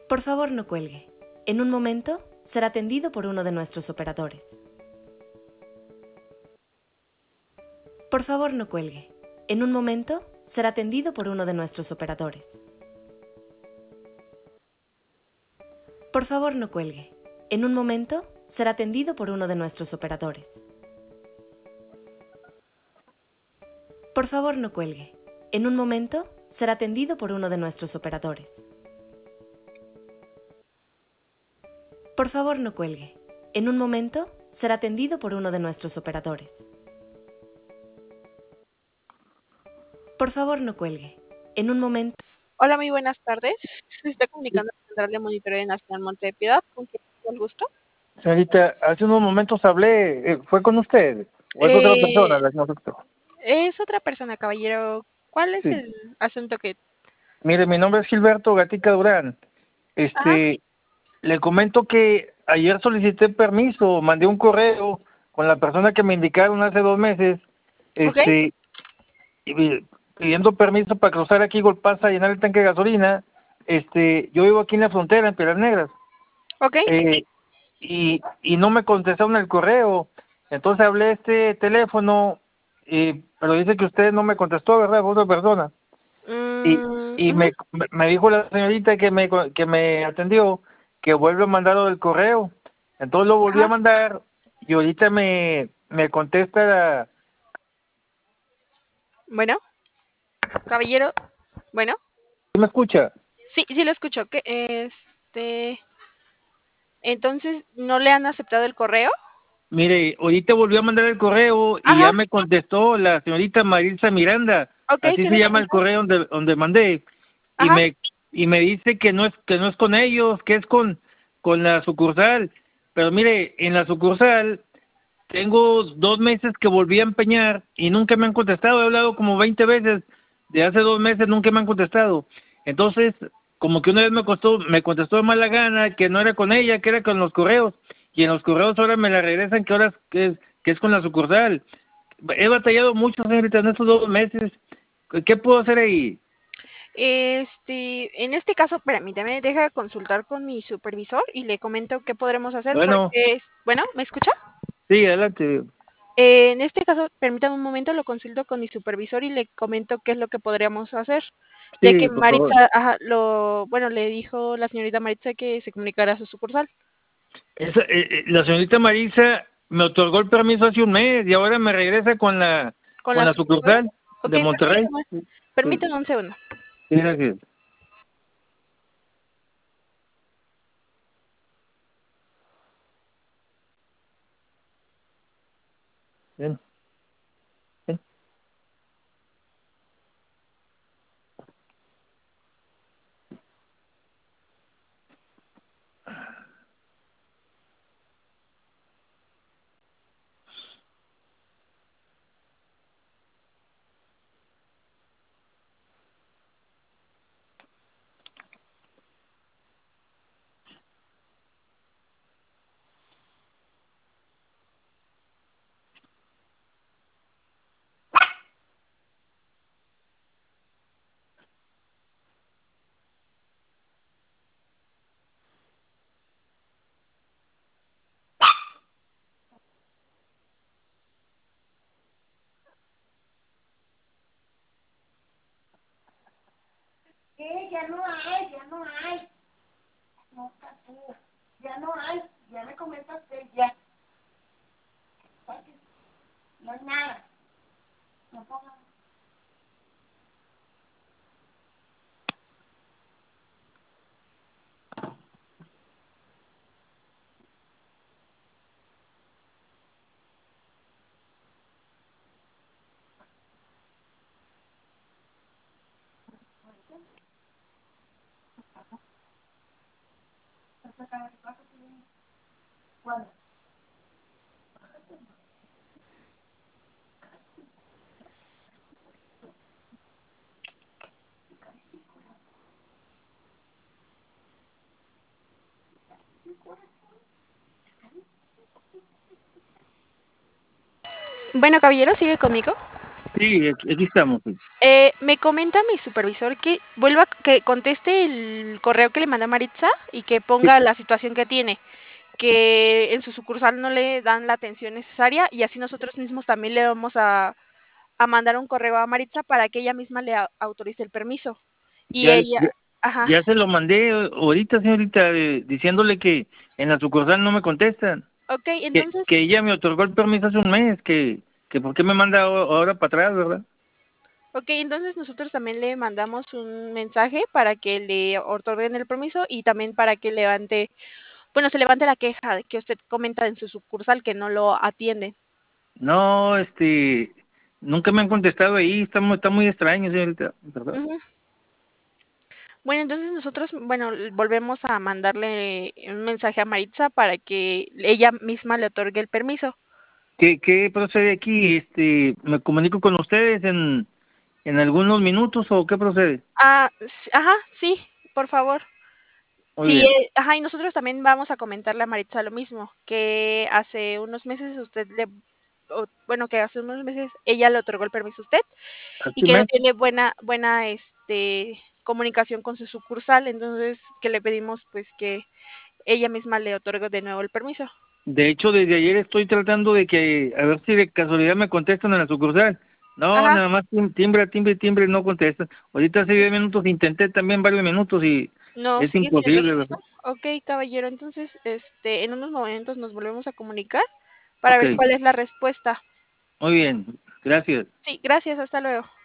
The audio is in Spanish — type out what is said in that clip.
Por favor, no cuelgue. En un momento será atendido por uno de nuestros operadores. Por favor, no cuelgue. En un momento será atendido por uno de nuestros operadores. Por favor, no cuelgue. En un momento será atendido por uno de nuestros operadores. Por favor, no cuelgue. En un momento será atendido por uno de nuestros operadores. Por favor, no cuelgue. En un momento será atendido por uno de nuestros operadores. Por favor, no cuelgue. En un momento... Hola, muy buenas tardes. Se está comunicando la Central de Monitoreo Nacional Monte de Piedad. ¿Con quién tengo el gusto? Señorita, hace unos momentos hablé, ¿fue con usted? ¿O es otra persona Eh, la que nos afectó? es otra persona, caballero. ¿Cuál es Sí. el asunto que...? Mire, mi nombre es Gilberto Gatica Durán. Ajá, Le comento que ayer solicité permiso, mandé un correo con la persona que me indicaron hace 2 meses, ok, y pidiendo permiso para cruzar aquí Golpasa a llenar el tanque de gasolina. Yo vivo aquí en la frontera, en Piedras Negras. ok. Eh, y no me contestaron el correo. Entonces hablé a este teléfono, pero dice que usted no me contestó, ¿verdad? Fue otra persona. Y, y Ujú, me dijo la señorita que me atendió que vuelve a mandar lo del correo. Entonces lo volví a ajá. mandar y ahorita me contesta Bueno, caballero. Bueno, ¿sí me escucha? sí, sí lo escucho. Entonces, ¿no le han aceptado el correo? Mire, ahorita volvió a mandar el correo y Ajá, ya me contestó la señorita Marilsa Miranda, ok, así ¿qué se le llama el comentó? correo donde mandé, y Ajá, me dice que no es con ellos, que es con la sucursal. Pero mire, en la sucursal tengo 2 meses que volví a empeñar y nunca me han contestado. He hablado como 20 veces de hace 2 meses, nunca me han contestado. Entonces, como que una vez me contestó de mala gana, que no era con ella, que era con los correos. Y en los correos ahora me la regresan que ahora que es con la sucursal. He batallado mucho, señorita, en estos 2 meses. ¿Qué puedo hacer ahí? en este caso, permítame, deja consultar con mi supervisor y le comento qué podremos hacer Bueno, porque, bueno, ¿me escucha? sí, adelante. En este caso, permítame un momento, lo consulto con mi supervisor y le comento qué es lo que podríamos hacer, ya que Sí, por favor. Maritza, ajá, bueno, le dijo la señorita Maritza que se comunicara a su sucursal La señorita Marisa me otorgó el permiso hace un mes y ahora me regresa con la, con con la la sucursal. sucursal Ok, de Monterrey. Sí, permítame un segundo. sí, gracias. Bien, bien. Ya no hay, ya no hay. No, tú. Ya no hay, ya me comentaste, ya. No hay nada. No pongas. ¿Cuándo? Bueno, caballero, sigue conmigo. Sí, aquí estamos. Sí. Me comenta mi supervisor que que conteste el correo que le manda Maritza y que ponga la situación que tiene, que en su sucursal no le dan la atención necesaria y así nosotros mismos también le vamos a mandar un correo a Maritza para que ella misma le autorice el permiso. Y Ya, ella, ya, ajá, ya se lo mandé ahorita, señorita, diciéndole que en la sucursal no me contestan. ok, Que, entonces, que ella me otorgó el permiso hace un mes, que por qué me manda ahora para atrás, ¿verdad? okay, entonces nosotros también le mandamos un mensaje para que le otorguen el permiso y también para que levante, bueno, se levante la queja de que usted comenta en su sucursal que no lo atienden. No, nunca me han contestado ahí, está muy extraño, señorita, ¿verdad? Ujú. Bueno, entonces nosotros, bueno, volvemos a mandarle un mensaje a Maritza para que ella misma le otorgue el permiso. ¿Qué procede aquí? ¿Me comunico con ustedes en algunos minutos o qué procede? Ah, ajá, sí, por favor. Muy Sí, bien. ajá, y nosotros también vamos a comentarle a Maritza lo mismo, que hace unos meses bueno, que hace unos meses ella le otorgó el permiso a usted y Hace un que no mes. tiene buena, comunicación con su sucursal, entonces que le pedimos pues que ella misma le otorgue de nuevo el permiso. De hecho, desde ayer estoy tratando de que, a ver si de casualidad me contestan en la sucursal. No, Ajá, nada más timbre, timbre, timbre, no contestan. Ahorita hace 10 minutos intenté también varios minutos y no es sigue sin el imposible, registro. ¿verdad? Ok, caballero, entonces, en unos momentos nos volvemos a comunicar para Ok, ver cuál es la respuesta. muy bien, gracias. Sí, gracias, hasta luego.